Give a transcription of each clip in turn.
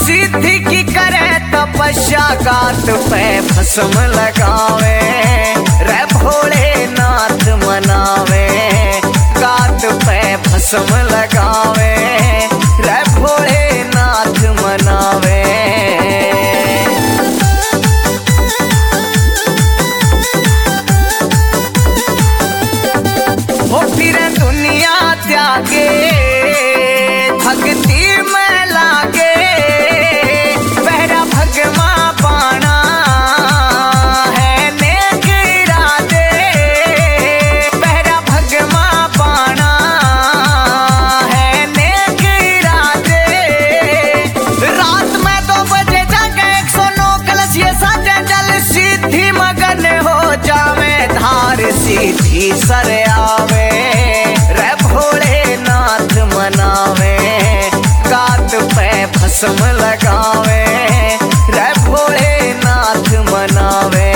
सिद्धि की करे तपस्या गात पे भस्म लगावे रे भोलेनाथ मनावे गात पे भस्म लगावे रे भोलेनाथ मनावे। हो फिर दुनिया त्यागे भक्ति में लागे पहरा भगवा पाना है नेक इरादे पहरा भगवा पाना है नेक इरादे। रात में 2 बजे जाके 109 कलश साजे जल सिद्धि मगन हो जावे धार सीधी सर आवे रे भोलेनाथ मनावे गात पे भस्म लगावे रे भोलेनाथ मनावे।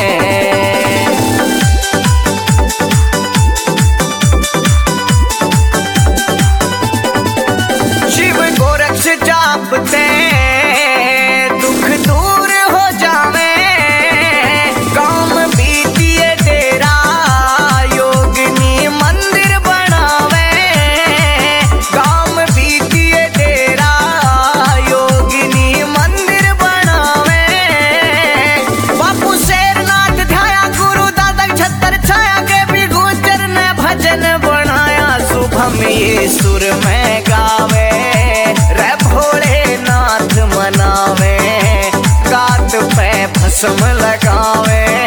शिव गोरक्ष जापते दुख दूर हो जावे काम बीतिए डेरा योगिनी मंदिर बनावे काम बीतिए डेरा योगिनी मंदिर बनावे। बापू शेरनाथ ध्याया गुरु दादा छतर छाया के भी गुजर ने भजन बनाया शुभम ये सुर में गावे रे भोलेनाथ मनावे गात पे भस्म लगावे।